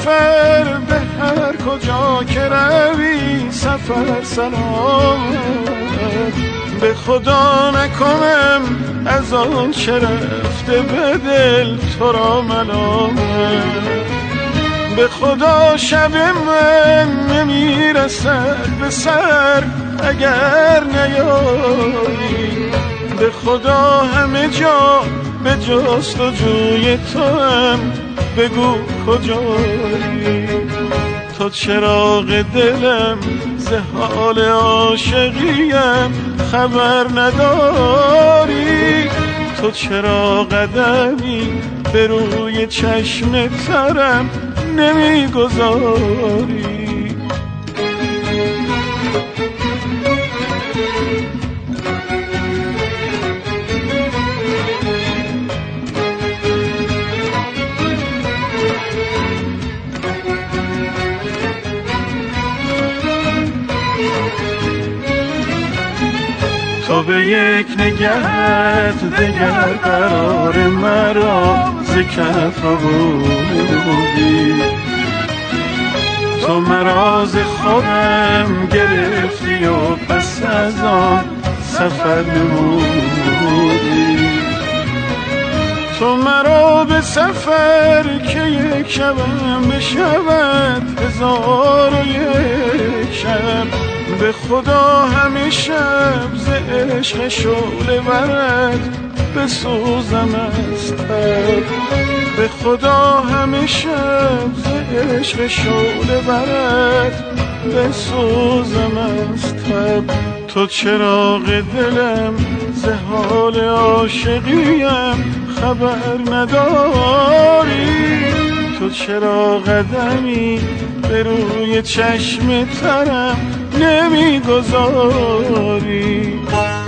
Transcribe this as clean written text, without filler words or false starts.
مسافر به هر کجا که روی سفر سلامت. به خدا نکنم از آن چه رفته به دل تو را ملامت. به خدا شب من نمیرسد به سر اگر نیایی. به خدا همه جا به جستجوی تو هم بگو کجایی. تو چراغ دلم ز حال عاشقیم خبر نداری. تو چرا قدمی به روی چشم ترم نمیگذاری. تو به یک نگهت دگر قرار مرا ز کف آوردی. تو مرا ز خودم گرفتی و پس از آن سفر نمودی. تو مرا به سفر که یک شبم بشود 1001 شب. به خدا همه شب ز عشق شعله برد بسوزم از تب. به خدا همه شب ز عشق شعله برد بسوزم از تب. تو چراغ دلم ز حال عاشقیم خبر نداری. تو چرا قدمی به روی چشم ترم نمیگذاری.